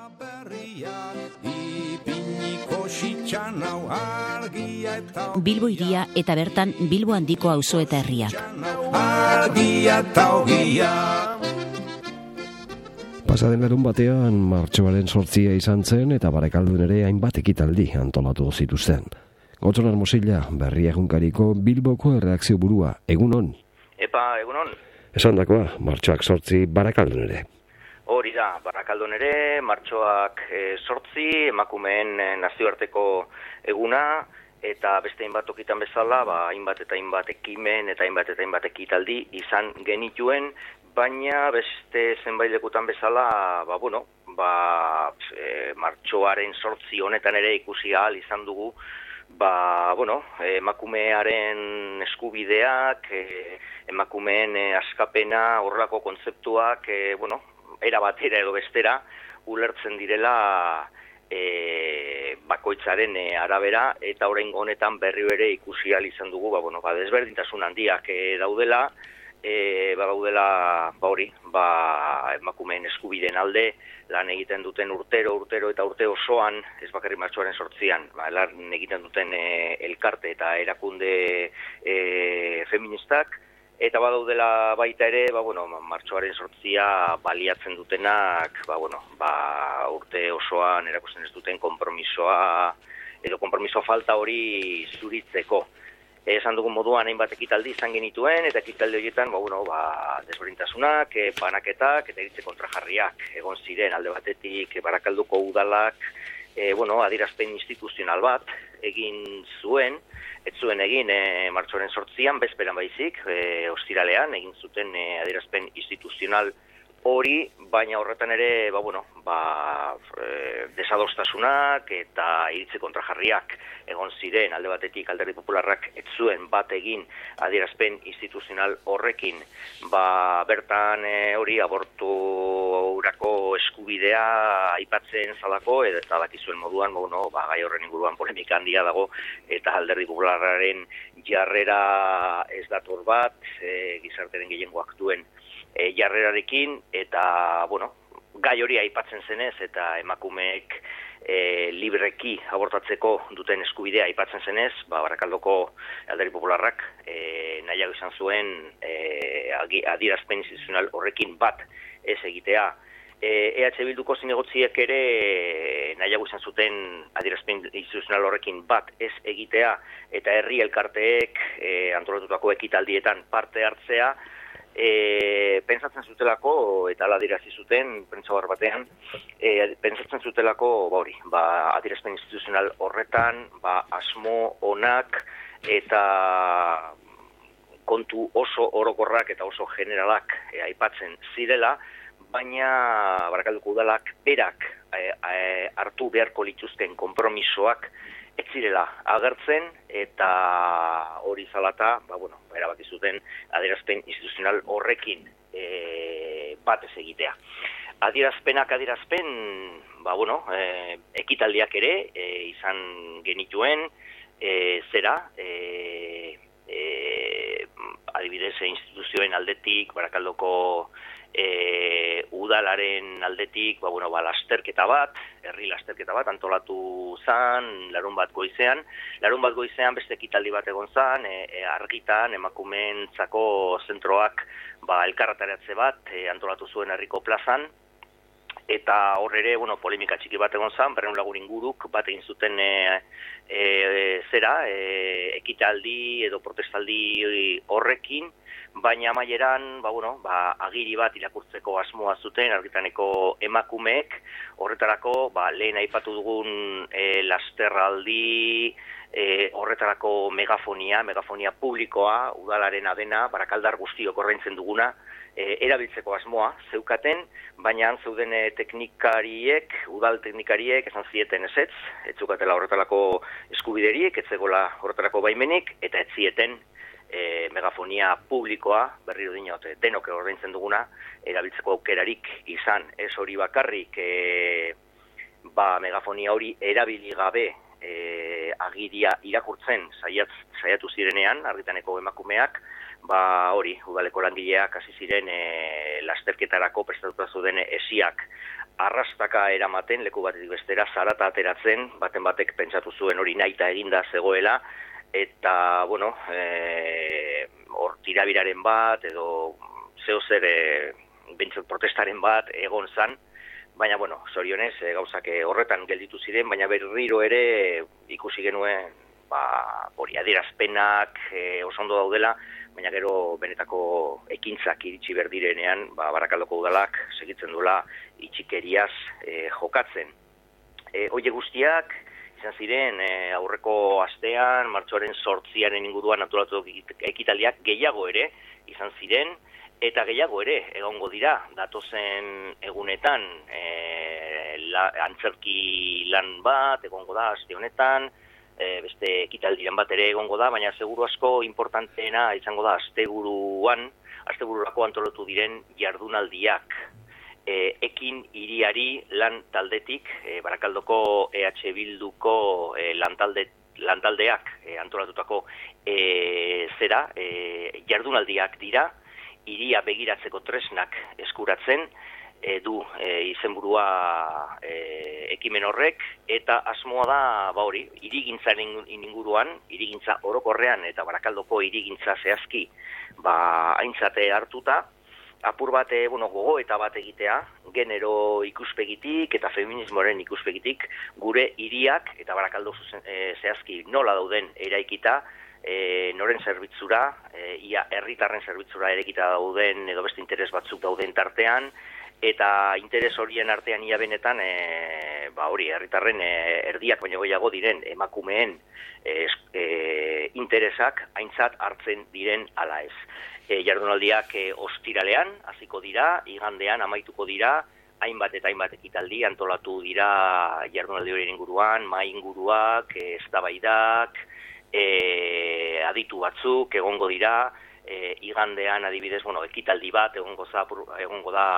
Bilbo hiria eta bertan Bilbo handiko auzo eta herriak. Pasaden larun batean martxoaren 8 izan zen eta Barakaldun ere hainbat ekitaldi antolatu zituzten. Gotzonar Mosilla, Berria egunkariko Bilboko erreakzio burua, egunon? Epa, egunon? Esandakoa, martxoak 8 Barakaldun ere. Hori da, Barakaldun ere, martxoak 8 emakumeen nazioarteko eguna, eta beste hainbat tokitan bezala, hainbat eta hainbat ekimen eta hainbat ekitaldi izan genituen, baina beste zenbait lekutan bezala, martxoaren 8 honetan ere ikusi ahal izan dugu, emakumearen eskubideak, emakumeen askapena, horrelako kontzeptuak, era batera edo bestera, ulertzen direla bakoitzaren arabera, eta oraingo honetan berriro ere ikusi ahal izan dugu, desberdintasun handiak daudela, emakumeen eskubideen alde, lan egiten duten urtero eta urte osoan, ez bakarrik martxoaren 8an, lan egiten duten elkarte eta erakunde feministak, eta badaudela baita ere, martxoaren 8a baliatzen dutenak, urte osoan erakusten ez duten konpromisoa edo konpromiso falta hori zuritzeko. Esan dugun moduan hainbat ekitaldi izan genituen, eta ekitaldi horietan, desberdintasunak, banaketak eta iritze kontrajarriak egon ziren alde batetik Barakalduko udalak, adierazpen instituzional bat egin zuen, ez zuen egin martxoaren 8an, bezperan baizik, ostiralean, egin zuten adierazpen instituzional hori, baina horretan ere, desadostasunak eta iritze kontrajarriak egon ziren, alde batetik Alderdi Popularrak ez zuen bat egin adierazpen instituzional horrekin, bertan hori aborturako eskubidea aipatzen zalako, eta dakizuen moduan, gai horren inguruan polemika handia dago, eta Alderdi Popularraren jarrera ez dator bat, gizarteren gehiengoak duen jarrerarekin, eta, gai hori aipatzen zenez, eta emakumeek libreki abortatzeko duten eskubidea aipatzen zenez, Barakaldoko Alderdi Popularrak nahiago izan zuen adierazpen instituzional horrekin bat ez egitea. EH Bilduko zinegotziek ere nahiago izan zuten adierazpen instituzional horrekin bat ez egitea, eta herri elkarteek antolatutako ekitaldietan parte hartzea, pentsatzen zutelako, eta ala adirazi zuten, prentsabar batean, pentsatzen zutelako, adierazpen instituzional horretan, asmo onak eta kontu oso orokorrak eta oso generalak aipatzen zirela, baina Barakalduko udalak berak hartu beharko lituzten konpromisoak ez zirela agertzen, eta hori zalata, erabaki zuten adierazpen instituzional horrekin bat ez egitea. Adierazpen, ekitaldiak ere izan genituen, adibidez instituzioen aldetik, Barakaldoko udalaren aldetik, lasterketa bat, herri lasterketa bat antolatu zan, larun bat goizean beste ekitaldi bat egon zan, argitan emakumeentzako zentroak elkarretaratze bat antolatu zuen herriko plazan, eta hor ere, polemika txiki bat egon zan, 200 lagun inguruk bat egin zuten ekitaldi edo protestaldi horrekin, baina amaieran, agiri bat irakurtzeko asmoa zuten argitaneko emakumeek, horretarako, lehen aipatu dugun lasterraldi, horretarako megafonia publikoa, udalaren adena, Barakaldar guztiok ordaintzen duguna, erabiltzeko asmoa zeukaten, baina zeuden udal teknikariek esan zieten ez zukatela horretarako eskubideriek, ez zegoela horretarako baimenik, eta ez zieten megafonia publikoa, berriro dinot, denok ordaintzen duguna, erabiltzeko aukerarik izan. Ez hori bakarrik, megafonia hori erabili gabe agiria irakurtzen saiatu zirenean, argitaneko emakumeak, udaleko langileak hasi ziren lasterketarako prestatuta zuden esiak arrastaka eramaten leku batetik bestera zarata ateratzen, baten batek pentsatu zuen hori nahita eginda zegoela, eta, bueno, hor tirabiraren bat, edo zehozer bentsot protestaren bat egon zan, baina, bueno, zorionez, gauzak horretan gelditu ziren, baina berriro ere ikusi genuen, hori adierazpenak oso ondo daudela, baina gero benetako ekintzak iritsi berdirenean, Barakaldoko udalak segitzen duela itxikeriaz jokatzen. Hoie guztiak, izan ziren, aurreko astean, martxoaren 8 inguruan antolatu ekitaldiak gehiago ere izan ziren, eta gehiago ere egongo dira, datozen egunetan antzerki lan bat egongo da aste honetan, beste ekitaldiren bat ere egongo da, baina seguru asko importanteena izango da astebururako antolatu diren jardunaldiak. Ekin hiriari lan taldetik, Barakaldoko EH Bilduko lantaldeak antolatutako jardunaldiak dira, hiria begiratzeko tresnak eskuratzen, du izenburua ekimen horrek, eta asmoa da, hori, hirigintzaren inguruan, hirigintza orokorrean eta Barakaldoko hirigintza zehazki, aintzate hartuta, apur bat, gogoeta bat egitea, genero ikuspegitik eta feminismoaren ikuspegitik, gure hiriak eta Barakaldo zehazki nola dauden eraikita, noren zerbitzura, ia herritarren zerbitzura erekita dauden edo beste interes batzuk dauden tartean, eta interes horien artean ia benetan, hori, herritarren erdiak baino gehiago diren emakumeen interesak aintzat hartzen diren ala ez. Jardunaldiak ostiralean hasiko dira, igandean amaituko dira, hainbat eta hainbat ekitaldi antolatu dira jardunaldi horien inguruan, mahai inguruak, eztabaidak, aditu batzuk egongo dira, igandean adibidez, ekitaldi bat egongo da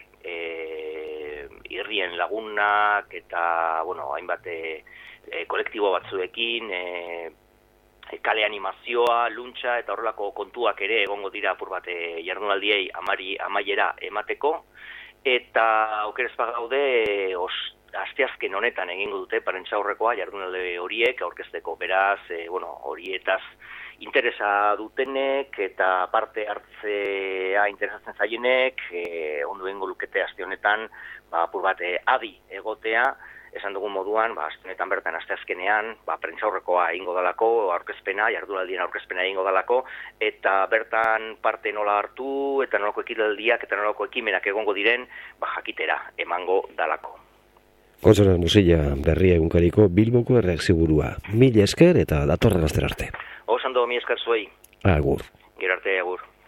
irrien lagunak eta, hainbat kolektibo batzuekin, kale animazioa, luntxa eta horrelako kontuak ere egongo dira apur bat jardunaldiei amaiera emateko, eta okerez bagaude asteazken honetan egingo dute parentsaurrekoa jardunaldi horiek aurkezteko, beraz, horietaz interesa dutenek eta parte hartzea interesatzen zaienek, ondo egingo lukete aste honetan, apur bat adi egotea, esan dugun moduan, aste honetan bertan asteazkenean, prentsaurrekoa egingo dalako, jardunaldien aurkezpena egingo dalako, eta bertan parte nola hartu, eta nolako ekitaldiak, eta nolako ekimenak egongo diren, jakitera emango dalako. Gotzona Musilla, Berria egunkariko Bilboko erreakzioburua. Mila esker eta datorren astera arte. Oso ondo, mila esker zuei. Agur. Gero arte, agur.